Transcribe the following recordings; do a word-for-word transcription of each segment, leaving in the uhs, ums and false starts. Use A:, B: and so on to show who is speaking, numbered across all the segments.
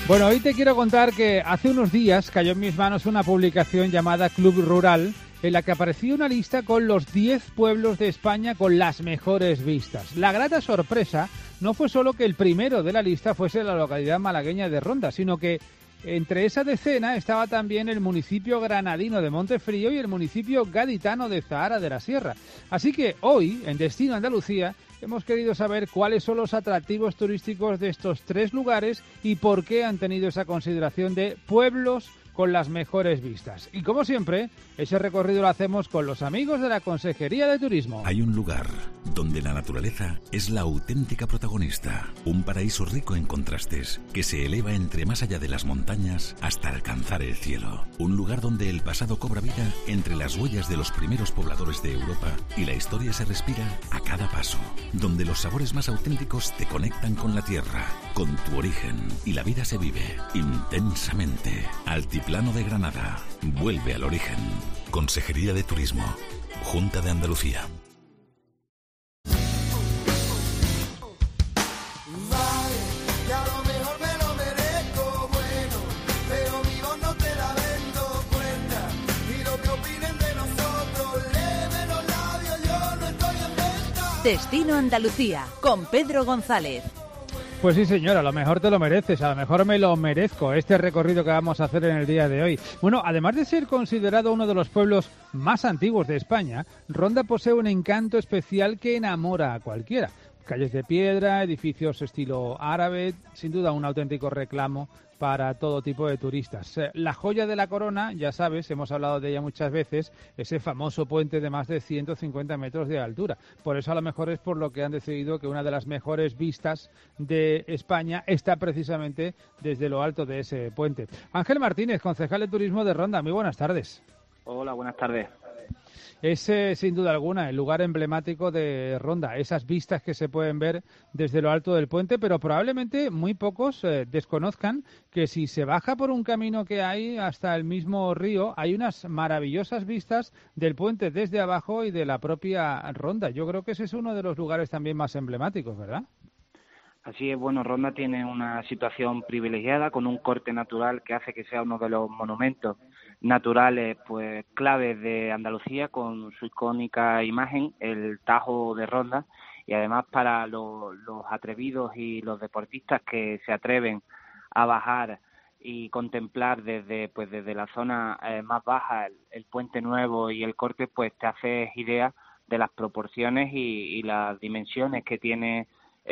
A: Bueno, hoy te quiero contar que hace unos días cayó en mis manos una publicación llamada Club Rural, en la que aparecía una lista con los diez pueblos de España con las mejores vistas. La grata sorpresa no fue solo que el primero de la lista fuese la localidad malagueña de Ronda, sino que entre esa decena estaba también el municipio granadino de Montefrío y el municipio gaditano de Zahara de la Sierra. Así que hoy, en Destino Andalucía, hemos querido saber cuáles son los atractivos turísticos de estos tres lugares y por qué han tenido esa consideración de pueblos con las mejores vistas. Y como siempre, ese recorrido lo hacemos con los amigos de la Consejería de Turismo.
B: Hay un lugar donde la naturaleza es la auténtica protagonista, un paraíso rico en contrastes que se eleva entre más allá de las montañas hasta alcanzar el cielo. Un lugar donde el pasado cobra vida entre las huellas de los primeros pobladores de Europa y la historia se respira a cada paso. Donde los sabores más auténticos te conectan con la tierra, con tu origen, y la vida se vive intensamente. Altiplano de Granada. Vuelve al origen. Consejería de Turismo. Junta de Andalucía.
C: Destino Andalucía, con Pedro González.
A: Pues sí, señora, a lo mejor te lo mereces, a lo mejor me lo merezco, este recorrido que vamos a hacer en el día de hoy. Bueno, además de ser considerado uno de los pueblos más antiguos de España, Ronda posee un encanto especial que enamora a cualquiera. Calles de piedra, edificios estilo árabe, sin duda un auténtico reclamo para todo tipo de turistas. La joya de la corona, ya sabes, hemos hablado de ella muchas veces, ese famoso puente de más de ciento cincuenta metros de altura. Por eso a lo mejor es por lo que han decidido que una de las mejores vistas de España está precisamente desde lo alto de ese puente. Ángel Martínez, concejal de Turismo de Ronda, muy buenas tardes.
D: Hola, buenas tardes.
A: Es, eh, sin duda alguna, el lugar emblemático de Ronda, esas vistas que se pueden ver desde lo alto del puente, pero probablemente muy pocos eh, desconozcan que si se baja por un camino que hay hasta el mismo río, hay unas maravillosas vistas del puente desde abajo y de la propia Ronda. Yo creo que ese es uno de los lugares también más emblemáticos, ¿verdad?
D: Así es, bueno, Ronda tiene una situación privilegiada con un corte natural que hace que sea uno de los monumentos naturales pues claves de Andalucía, con su icónica imagen, el Tajo de Ronda, y además para los, los atrevidos y los deportistas que se atreven a bajar y contemplar desde pues desde la zona eh, más baja el, el puente nuevo y el corte, pues te haces idea de las proporciones y, y las dimensiones que tiene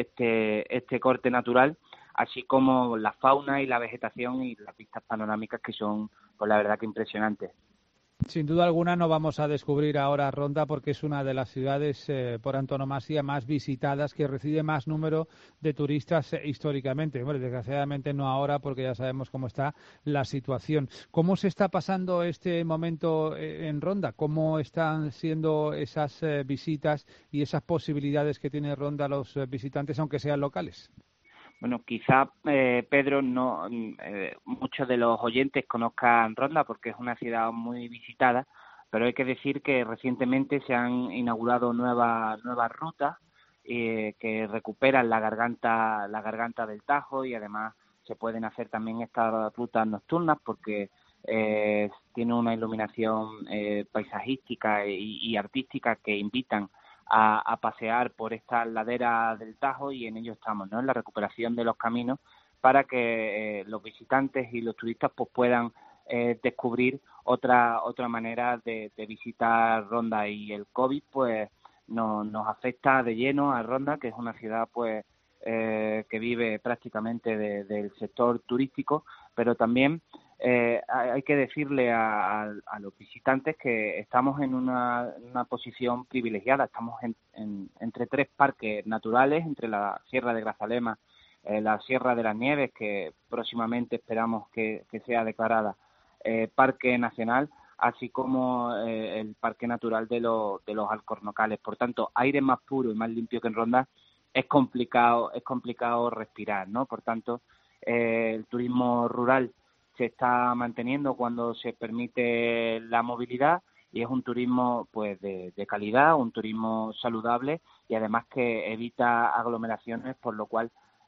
D: este este corte natural, así como la fauna y la vegetación y las vistas panorámicas que son, pues la verdad que impresionantes.
A: Sin duda alguna no vamos a descubrir ahora Ronda porque es una de las ciudades eh, por antonomasia más visitadas, que recibe más número de turistas eh, históricamente. Bueno, desgraciadamente no ahora porque ya sabemos cómo está la situación. ¿Cómo se está pasando este momento eh, en Ronda? ¿Cómo están siendo esas eh, visitas y esas posibilidades que tiene Ronda a los eh, visitantes, aunque sean locales?
D: Bueno, quizá, eh, Pedro, no eh, muchos de los oyentes conozcan Ronda porque es una ciudad muy visitada, pero hay que decir que recientemente se han inaugurado nuevas nuevas rutas eh, que recuperan la garganta la garganta del Tajo, y además se pueden hacer también estas rutas nocturnas porque eh, tiene una iluminación eh, paisajística y, y artística que invitan A, a pasear por estas laderas del Tajo, y en ello estamos, ¿no? En la recuperación de los caminos para que eh, los visitantes y los turistas pues puedan eh, descubrir otra otra manera de, de visitar Ronda. Y el COVID pues no, nos afecta de lleno a Ronda, que es una ciudad pues eh, que vive prácticamente de, del sector turístico, pero también Eh, hay que decirle a, a, a los visitantes que estamos en una, una posición privilegiada. Estamos en, en, entre tres parques naturales, entre la Sierra de Grazalema, eh, la Sierra de las Nieves, que próximamente esperamos que, que sea declarada eh, Parque Nacional, así como eh, el Parque Natural de, lo, de los Alcornocales. Por tanto, aire más puro y más limpio que en Ronda es complicado, es complicado respirar, ¿no? Por tanto, eh, el turismo rural se está manteniendo cuando se permite la movilidad, y es un turismo pues de, de calidad, un turismo saludable y además que evita aglomeraciones, por lo cual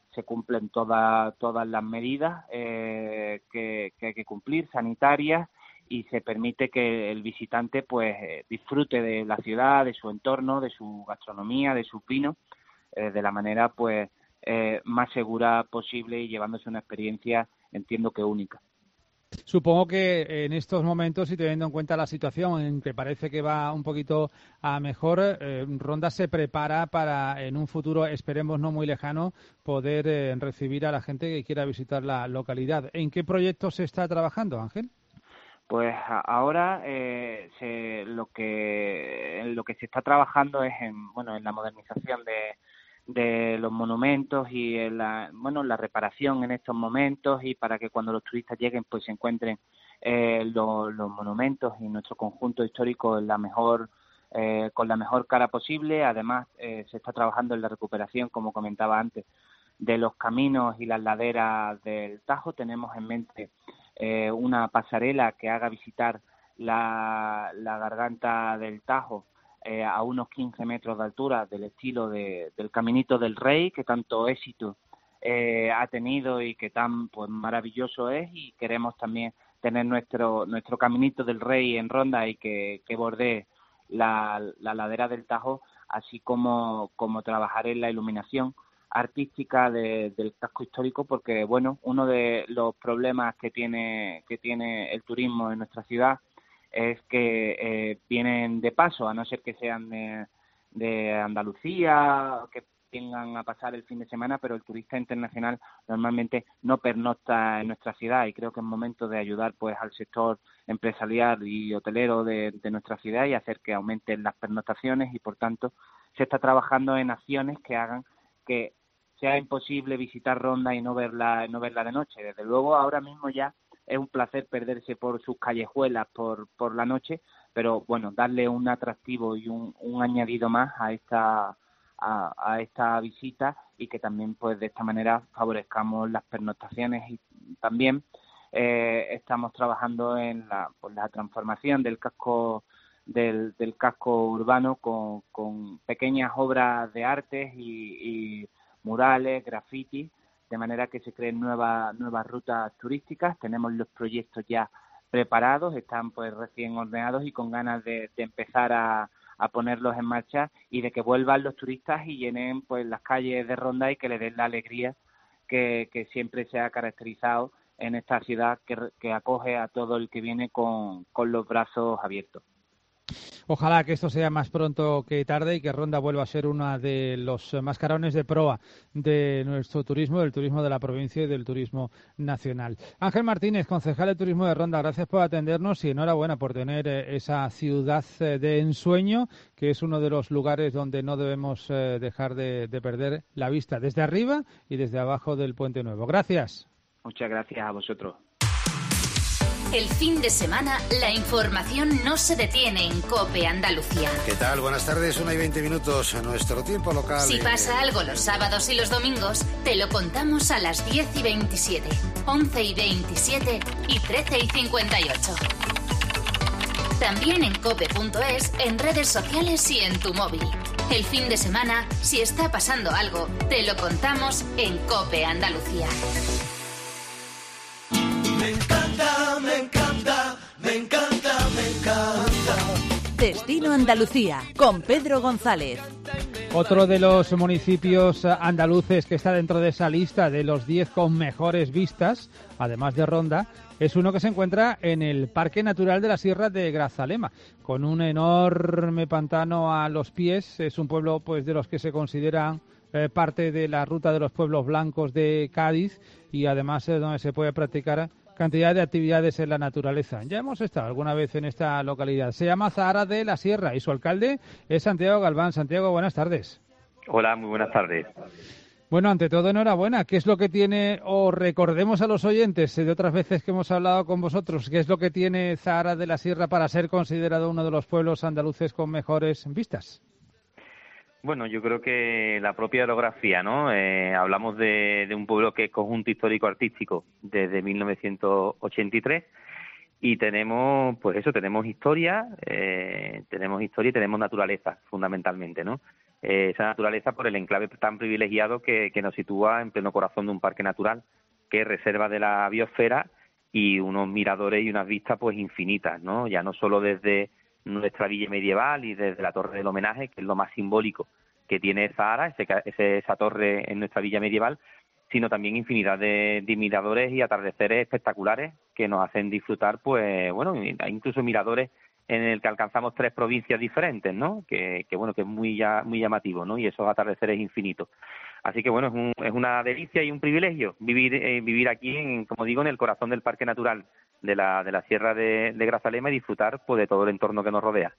D: se cumplen todas todas las medidas eh, que, que hay que cumplir, sanitarias, y se permite que el visitante pues eh, disfrute de la ciudad, de su entorno, de su gastronomía, de sus vinos, eh, de la manera pues eh, más segura posible y llevándose una experiencia, entiendo que única.
A: Supongo que en estos momentos, y teniendo en cuenta la situación en que parece que va un poquito a mejor, eh, Ronda se prepara para, en un futuro, esperemos no muy lejano, poder eh, recibir a la gente que quiera visitar la localidad. ¿En qué proyectos se está trabajando, Ángel?
D: Pues ahora eh, se, lo que lo que se está trabajando es en bueno en la modernización de de los monumentos y en la, bueno, la reparación en estos momentos, y para que cuando los turistas lleguen pues se encuentren eh, lo, los monumentos y nuestro conjunto histórico en la mejor eh, con la mejor cara posible. Además eh, se está trabajando en la recuperación, como comentaba antes, de los caminos y las laderas del Tajo. Tenemos en mente eh, una pasarela que haga visitar la, la garganta del Tajo Eh, a unos quince metros de altura, del estilo de, del Caminito del Rey, que tanto éxito eh, ha tenido y que tan pues maravilloso es, y queremos también tener nuestro nuestro Caminito del Rey en Ronda y que, que bordee la, la ladera del Tajo, así como, como trabajar en la iluminación artística de, del casco histórico, porque bueno, uno de los problemas que tiene que tiene el turismo en nuestra ciudad es que eh, vienen de paso, a no ser que sean de, de Andalucía, que vengan a pasar el fin de semana, pero el turista internacional normalmente no pernocta en nuestra ciudad, y creo que es momento de ayudar pues al sector empresarial y hotelero de, de nuestra ciudad y hacer que aumenten las pernoctaciones, y por tanto se está trabajando en acciones que hagan que sea imposible visitar Ronda y no verla, no verla de noche. Desde luego ahora mismo ya es un placer perderse por sus callejuelas por, por la noche, pero bueno, darle un atractivo y un, un añadido más a esta a, a esta visita, y que también pues de esta manera favorezcamos las pernoctaciones. Y también eh, estamos trabajando en la, pues, la transformación del casco del, del casco urbano con, con pequeñas obras de artes y, y murales, grafitis, de manera que se creen nuevas nuevas rutas turísticas. Tenemos los proyectos ya preparados, están pues recién ordenados y con ganas de, de empezar a, a ponerlos en marcha, y de que vuelvan los turistas y llenen pues las calles de Ronda y que le den la alegría que, que siempre se ha caracterizado en esta ciudad que, que acoge a todo el que viene con, con los brazos abiertos.
A: Ojalá que esto sea más pronto que tarde y que Ronda vuelva a ser uno de los mascarones de proa de nuestro turismo, del turismo de la provincia y del turismo nacional. Ángel Martínez, concejal de Turismo de Ronda, gracias por atendernos y enhorabuena por tener esa ciudad de ensueño, que es uno de los lugares donde no debemos dejar de, de perder la vista, desde arriba y desde abajo del Puente Nuevo. Gracias.
D: Muchas gracias a vosotros.
C: El fin de semana, la información no se detiene en COPE Andalucía.
E: ¿Qué tal? Buenas tardes, una y veinte minutos a nuestro tiempo local.
C: Si pasa algo los sábados y los domingos, te lo contamos a las diez y veintisiete, once y veintisiete y trece y cincuenta y ocho. También en cope punto es, en redes sociales y en tu móvil. El fin de semana, si está pasando algo, te lo contamos en COPE Andalucía.
F: Me encanta, me encanta, me encanta, me encanta.
C: Destino Andalucía, con Pedro González.
A: Otro de los municipios andaluces que está dentro de esa lista de los diez con mejores vistas, además de Ronda, es uno que se encuentra en el Parque Natural de la Sierra de Grazalema, con un enorme pantano a los pies. Es un pueblo pues de los que se consideran eh, parte de la ruta de los pueblos blancos de Cádiz, y además es donde se puede practicar cantidad de actividades en la naturaleza. Ya hemos estado alguna vez en esta localidad. Se llama Zahara de la Sierra y su alcalde es Santiago Galván. Santiago, buenas tardes.
G: Hola, muy buenas tardes.
A: Bueno, ante todo, enhorabuena. ¿Qué es lo que tiene, o recordemos a los oyentes de otras veces que hemos hablado con vosotros, qué es lo que tiene Zahara de la Sierra para ser considerado uno de los pueblos andaluces con mejores vistas?
G: Bueno, yo creo que la propia orografía, ¿no? Eh, hablamos de, de un pueblo que es conjunto histórico-artístico desde mil novecientos ochenta y tres, y tenemos, pues eso, tenemos historia, eh, tenemos historia y tenemos naturaleza, fundamentalmente, ¿no? eh, esa naturaleza por el enclave tan privilegiado que, que nos sitúa en pleno corazón de un parque natural, que es reserva de la biosfera y unos miradores y unas vistas pues infinitas, ¿no? Ya no solo desde nuestra villa medieval y desde la Torre del Homenaje, que es lo más simbólico que tiene Zahara, ese, ese, esa torre en nuestra villa medieval, sino también infinidad de, de miradores y atardeceres espectaculares que nos hacen disfrutar, pues, bueno, incluso miradores en el que alcanzamos tres provincias diferentes, ¿no? Que, que bueno, que es muy ya, muy llamativo, ¿no? Y esos atardeceres infinitos. Así que bueno, es, un, es una delicia y un privilegio vivir eh, vivir aquí, en, como digo, en el corazón del Parque Natural de la de la Sierra de, de Grazalema y disfrutar pues de todo el entorno que nos rodea.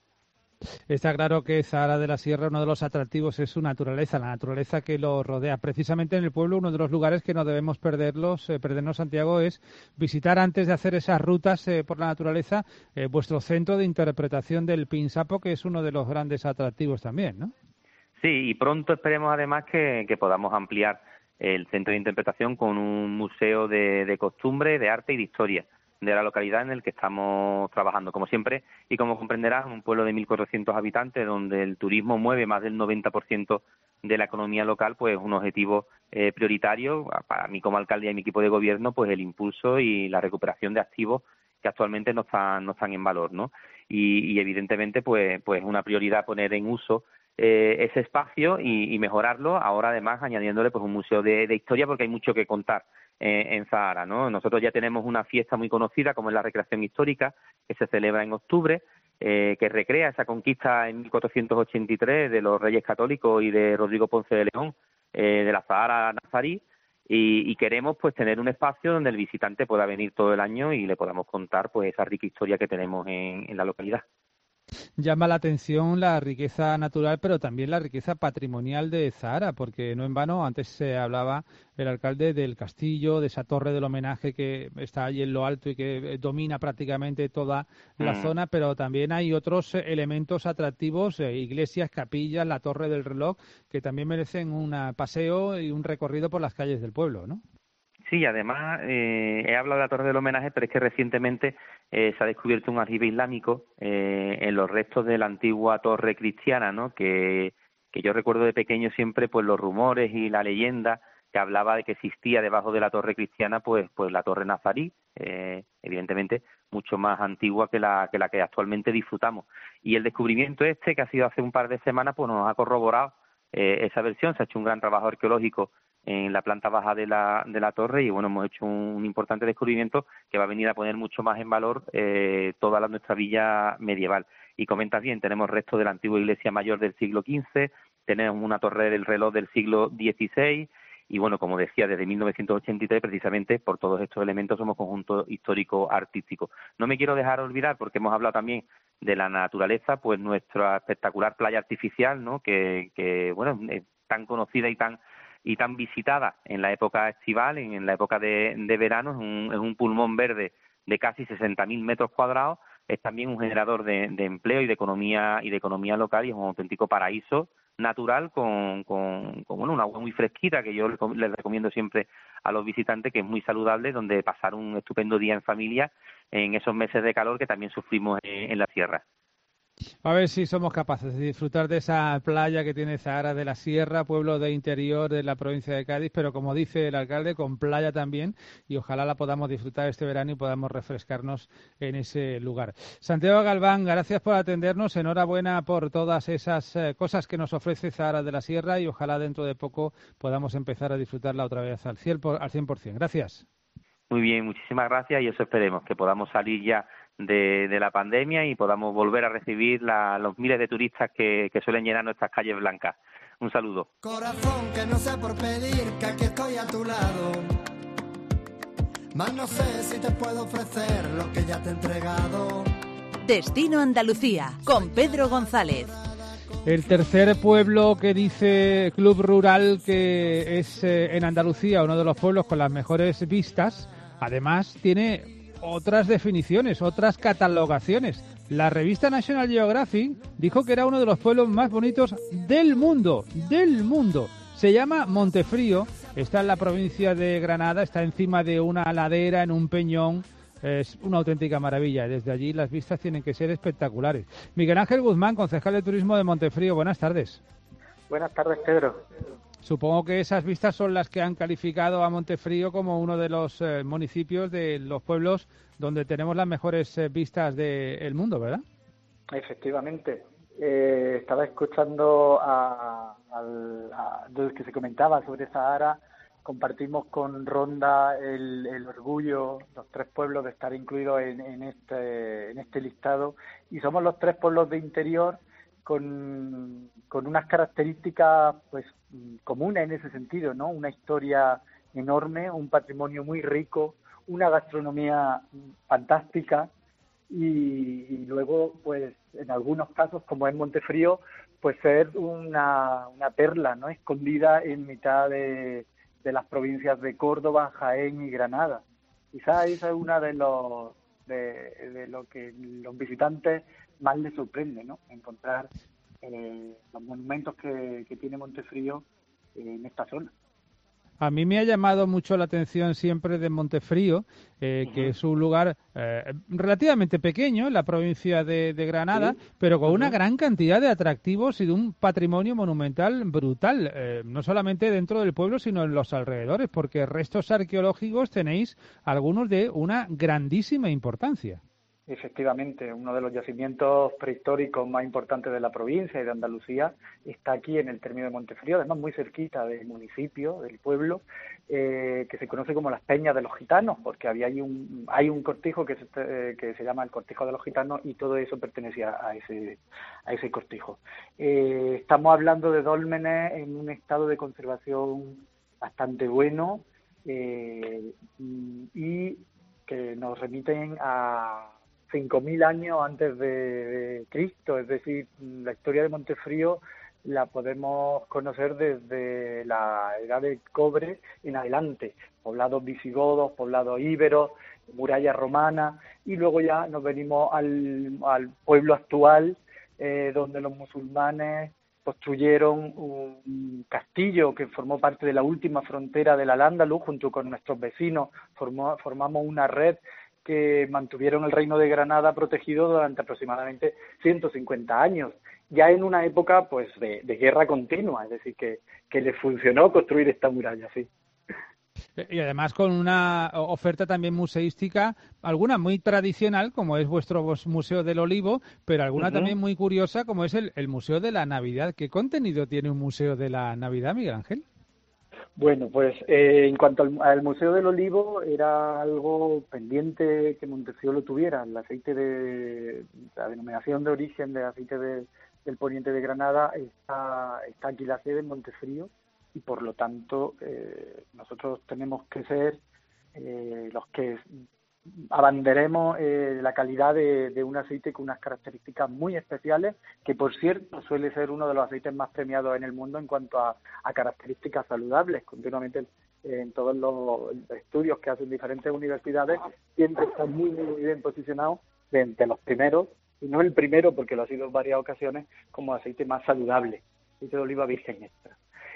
A: Está claro que Zahara de la Sierra, uno de los atractivos es su naturaleza, la naturaleza que lo rodea. Precisamente en el pueblo, uno de los lugares que no debemos perderlos, eh, perdernos, Santiago, es visitar antes de hacer esas rutas eh, por la naturaleza eh, vuestro centro de interpretación del Pinsapo, que es uno de los grandes atractivos también, ¿no?
G: Sí, y pronto esperemos además que, que podamos ampliar el centro de interpretación con un museo de, de costumbre, de arte y de historia de la localidad en el que estamos trabajando, como siempre, y como comprenderás, un pueblo de mil cuatrocientos habitantes donde el turismo mueve más del noventa por ciento de la economía local, pues un objetivo eh, prioritario para mí como alcalde y a mi equipo de gobierno, pues el impulso y la recuperación de activos que actualmente no están, no están en valor, ¿no? Y, y evidentemente, pues, pues una prioridad poner en uso eh, ese espacio y, y mejorarlo, ahora además añadiéndole pues un museo de, de historia, porque hay mucho que contar en Zahara, ¿no? Nosotros ya tenemos una fiesta muy conocida como es la recreación histórica, que se celebra en octubre, eh, que recrea esa conquista en mil cuatrocientos ochenta y tres de los Reyes Católicos y de Rodrigo Ponce de León, eh, de la Zahara nazarí, y, y queremos pues tener un espacio donde el visitante pueda venir todo el año y le podamos contar pues esa rica historia que tenemos en, en la localidad.
A: Llama la atención la riqueza natural, pero también la riqueza patrimonial de Zahara, porque no en vano antes se hablaba el alcalde del castillo, de esa torre del homenaje que está allí en lo alto y que domina prácticamente toda la mm. zona, pero también hay otros elementos atractivos, eh, iglesias, capillas, la torre del reloj, que también merecen un paseo y un recorrido por las calles del pueblo, ¿no?
G: Sí, además eh, he hablado de la Torre del Homenaje, pero es que recientemente eh, se ha descubierto un aljibe islámico eh, en los restos de la antigua torre cristiana, ¿no? Que, que yo recuerdo de pequeño siempre pues los rumores y la leyenda que hablaba de que existía debajo de la torre cristiana pues pues la torre nazarí, eh, evidentemente mucho más antigua que la que la que actualmente disfrutamos. Y el descubrimiento este, que ha sido hace un par de semanas, pues nos ha corroborado eh, esa versión. Se ha hecho un gran trabajo arqueológico en la planta baja de la de la torre y bueno, hemos hecho un, un importante descubrimiento que va a venir a poner mucho más en valor eh, toda la, nuestra villa medieval. Y comentas bien, tenemos restos de la antigua iglesia mayor del siglo quince, tenemos una torre del reloj del siglo dieciséis y bueno, como decía, desde mil novecientos ochenta y tres precisamente por todos estos elementos somos conjunto histórico artístico. No me quiero dejar olvidar, porque hemos hablado también de la naturaleza, pues nuestra espectacular playa artificial, ¿no? Que, que bueno, es tan conocida y tan y tan visitada en la época estival, en, en la época de, de verano, es un, es un pulmón verde de casi sesenta mil metros cuadrados, es también un generador de, de empleo y de economía y de economía local y es un auténtico paraíso natural con, con, con bueno, una agua muy fresquita que yo les recomiendo siempre a los visitantes, que es muy saludable, donde pasar un estupendo día en familia en esos meses de calor que también sufrimos en, en la sierra.
A: A ver si somos capaces de disfrutar de esa playa que tiene Zahara de la Sierra, pueblo de interior de la provincia de Cádiz, pero como dice el alcalde, con playa también, y ojalá la podamos disfrutar este verano y podamos refrescarnos en ese lugar. Santiago Galván, gracias por atendernos, enhorabuena por todas esas eh, cosas que nos ofrece Zahara de la Sierra y ojalá dentro de poco podamos empezar a disfrutarla otra vez al cien por ciento. Gracias.
G: Muy bien, muchísimas gracias y eso esperemos, que podamos salir ya De, de la pandemia y podamos volver a recibir la, los miles de turistas que, que suelen llenar nuestras calles blancas. Un saludo.
F: Corazón, que no sé por pedir, que aquí estoy a tu lado. Más no sé si te puedo ofrecer lo que ya te he entregado.
H: Destino Andalucía, con Pedro González.
A: El tercer pueblo que dice Club Rural que es eh, en Andalucía uno de los pueblos con las mejores vistas, además tiene otras definiciones, otras catalogaciones. La revista National Geographic dijo que era uno de los pueblos más bonitos del mundo, del mundo. Se llama Montefrío, está en la provincia de Granada, está encima de una ladera, en un peñón. Es una auténtica maravilla. Desde allí las vistas tienen que ser espectaculares. Miguel Ángel Guzmán, concejal de turismo de Montefrío, buenas tardes.
I: Buenas tardes, Pedro.
A: Supongo que esas vistas son las que han calificado a Montefrío como uno de los eh, municipios de los pueblos donde tenemos las mejores eh, vistas del mundo, ¿verdad?
I: Efectivamente. Eh, estaba escuchando a, al, a, a lo que se comentaba sobre Sahara. Compartimos con Ronda el, el orgullo, los tres pueblos, de estar incluidos en, en, este, en este listado. Y somos los tres pueblos de interior con, con unas características pues comunes en ese sentido, ¿no? Una historia enorme, un patrimonio muy rico, una gastronomía fantástica y, y luego, pues, en algunos casos, como es Montefrío, pues ser una, una perla, ¿no? Escondida en mitad de, de las provincias de Córdoba, Jaén y Granada. Quizás esa es una de los de, de lo que los visitantes más les sorprende, ¿no? Encontrar eh, los monumentos que, que tiene Montefrío eh, en esta zona.
A: A mí me ha llamado mucho la atención siempre de Montefrío, eh, uh-huh. que es un lugar eh, relativamente pequeño en la provincia de, de Granada, sí. pero con uh-huh. una gran cantidad de atractivos y de un patrimonio monumental brutal, eh, no solamente dentro del pueblo, sino en los alrededores, porque restos arqueológicos tenéis algunos de una grandísima importancia.
I: Efectivamente, uno de los yacimientos prehistóricos más importantes de la provincia y de Andalucía está aquí en el término de Montefrío, además muy cerquita del municipio, del pueblo, eh, que se conoce como las Peñas de los Gitanos, porque había ahí un, hay un cortijo que se, eh, que se llama el Cortijo de los Gitanos y todo eso pertenecía a ese, a ese cortijo. Eh, estamos hablando de dólmenes en un estado de conservación bastante bueno eh, y que nos remiten a cinco mil años antes de, de Cristo, es decir, la historia de Montefrío la podemos conocer desde la edad del cobre en adelante, poblados visigodos, poblados íberos, muralla romana, y luego ya nos venimos al, al pueblo actual, eh, donde los musulmanes construyeron un castillo que formó parte de la última frontera del Al-Ándalus, junto con nuestros vecinos, formó, formamos una red que mantuvieron el reino de Granada protegido durante aproximadamente ciento cincuenta años, ya en una época pues de, de guerra continua, es decir, que, que les funcionó construir esta muralla, sí.
A: Y además con una oferta también museística, alguna muy tradicional, como es vuestro Museo del Olivo, pero alguna uh-huh. también muy curiosa, como es el, el Museo de la Navidad. ¿Qué contenido tiene un Museo de la Navidad, Miguel Ángel?
I: Bueno, pues eh, en cuanto al, al Museo del Olivo, era algo pendiente que Montefrío lo tuviera. El aceite de la denominación de origen de aceite de, del poniente de Granada está, está aquí la sede en Montefrío y por lo tanto eh, nosotros tenemos que ser eh, los que abanderemos eh, la calidad de, de un aceite con unas características muy especiales, que por cierto suele ser uno de los aceites más premiados en el mundo en cuanto a, a características saludables. Continuamente eh, en todos los estudios que hacen diferentes universidades siempre está muy, muy bien posicionado de entre los primeros, y no el primero porque lo ha sido en varias ocasiones, como aceite más saludable, aceite de oliva virgen extra.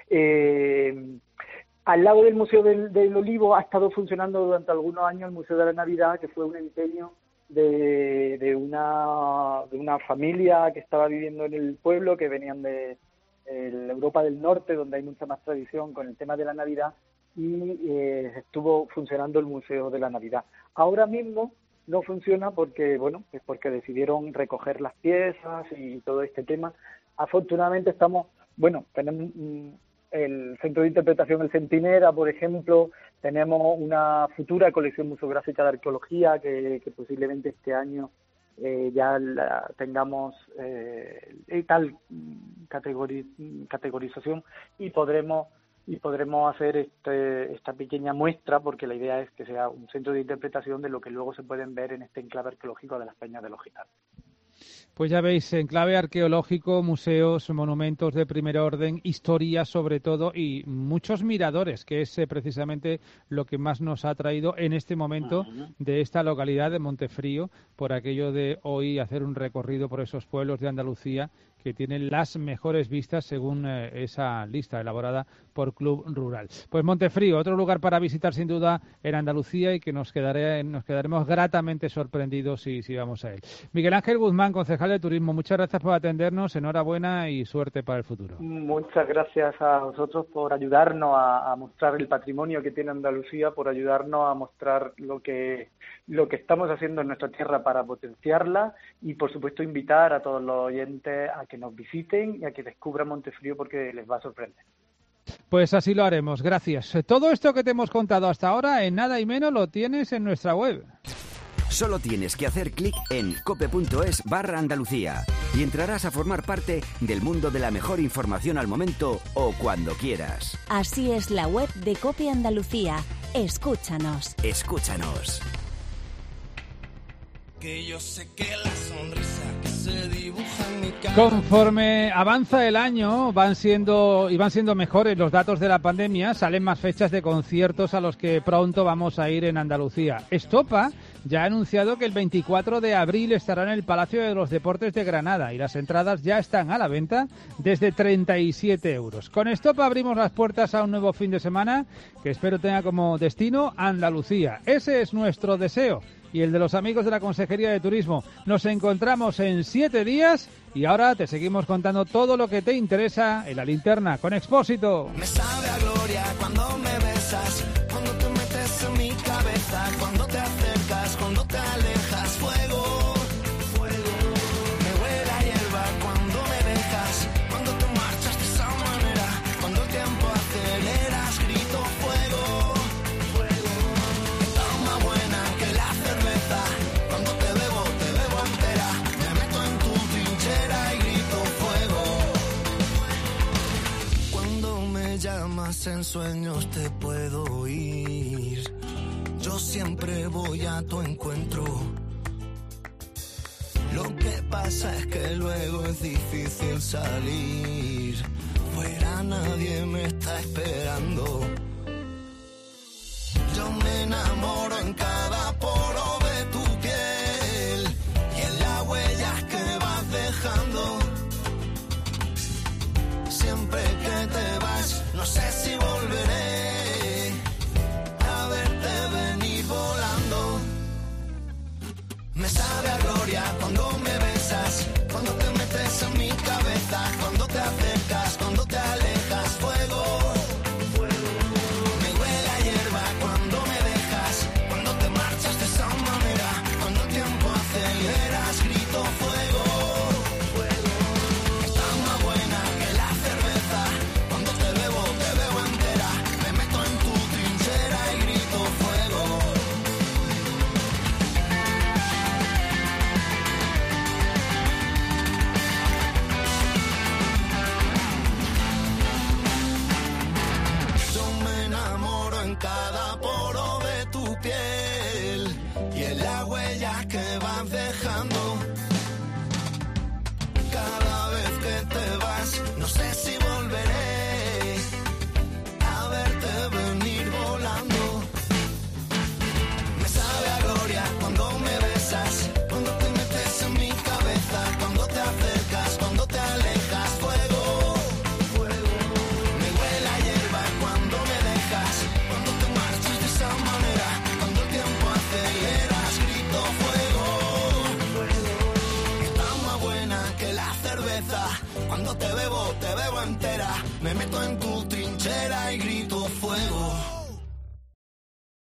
I: Eh, Al lado del Museo del, del Olivo ha estado funcionando durante algunos años el Museo de la Navidad, que fue un empeño de, de, una, de una familia que estaba viviendo en el pueblo, que venían de, de Europa del Norte, donde hay mucha más tradición con el tema de la Navidad, y eh, estuvo funcionando el Museo de la Navidad. Ahora mismo no funciona porque, bueno, es porque decidieron recoger las piezas y todo este tema. Afortunadamente estamos, bueno, tenemos el Centro de Interpretación El Centinela, por ejemplo, tenemos una futura colección museográfica de arqueología que, que posiblemente este año eh, ya la tengamos eh, tal categori, categorización y podremos y podremos hacer este, esta pequeña muestra, porque la idea es que sea un centro de interpretación de lo que luego se pueden ver en este enclave arqueológico de las Peñas de los Gitanos.
A: Pues ya veis, enclave arqueológico, museos, monumentos de primer orden, historia sobre todo y muchos miradores, que es eh, precisamente lo que más nos ha traído en este momento de esta localidad de Montefrío, por aquello de hoy hacer un recorrido por esos pueblos de Andalucía que tiene las mejores vistas según eh, esa lista elaborada por Club Rural. Pues Montefrío, otro lugar para visitar sin duda en Andalucía y que nos quedaré, nos quedaremos gratamente sorprendidos si, si vamos a él. Miguel Ángel Guzmán, concejal de Turismo, muchas gracias por atendernos, enhorabuena y suerte para el futuro.
I: Muchas gracias a vosotros por ayudarnos a, a mostrar el patrimonio que tiene Andalucía, por ayudarnos a mostrar lo que lo que estamos haciendo en nuestra tierra para potenciarla y, por supuesto, invitar a todos los oyentes a que nos visiten y a que descubran Montefrío porque les va a sorprender.
A: Pues así lo haremos, gracias. Todo esto que te hemos contado hasta ahora, en nada y menos lo tienes en nuestra web.
J: Solo tienes que hacer clic en cope.es barra Andalucía y entrarás a formar parte del mundo de la mejor información al momento o cuando quieras.
H: Así es la web de Cope Andalucía. Escúchanos.
J: Escúchanos.
F: Que yo sé que la sonrisa que se dibuja en mi cara.
A: Conforme avanza el año, van siendo y van siendo mejores los datos de la pandemia, salen más fechas de conciertos a los que pronto vamos a ir en Andalucía. Estopa ya ha anunciado que el veinticuatro de abril estará en el Palacio de los Deportes de Granada y las entradas ya están a la venta desde treinta y siete euros. Con Estopa abrimos las puertas a un nuevo fin de semana que espero tenga como destino Andalucía. Ese es nuestro deseo y el de los amigos de la Consejería de Turismo. Nos encontramos en siete días y ahora te seguimos contando todo lo que te interesa en La Linterna con Expósito.
F: Me sabe a gloria cuando me besas, cuando te metes en mi cabeza, cuando te acercas, cuando te alejas. Fuego, fuego, me huele a hierba cuando me dejas, cuando te marchas de esa manera, cuando el tiempo aceleras, grito fuego, fuego. Está más buena que la cerveza, cuando te bebo, te bebo entera, me meto en tu trinchera y grito fuego. Cuando me llamas en sueños te puedo oír, yo siempre voy a tu encuentro. Lo que pasa es que luego es difícil salir, fuera nadie me está esperando. Yo me enamoro en cada poro de tu piel y en las huellas que vas dejando. Siempre que te vas, no sé si volveré a verte venir volando. Me sabe a gloria cuando me besas, cuando te metes en mi cabeza, cuando te acercas, cuando te alejas. Fuego, fuego, me huele a hierba cuando me dejas, cuando te marchas de esa manera, cuando el tiempo aceleras, grito fuego, fuego. Está más buena que la cerveza, cuando te bebo, te bebo entera, me meto en tu trinchera y grito fuego. Yo me enamoro en cada poro de tu piel y en las huellas que vas dejando. Cada vez que te vas, no sé si volveré a verte venir volando. Me sabe a gloria cuando me besas, cuando te metes en mi cabeza, cuando te acercas, cuando te alejas. Fuego, fuego, me huele a hierba cuando me dejas, cuando te marchas de esa manera, cuando el tiempo aceleras, grito fuego, fuego. Está más buena que la cerveza, cuando te bebo, te bebo entera, me meto en tu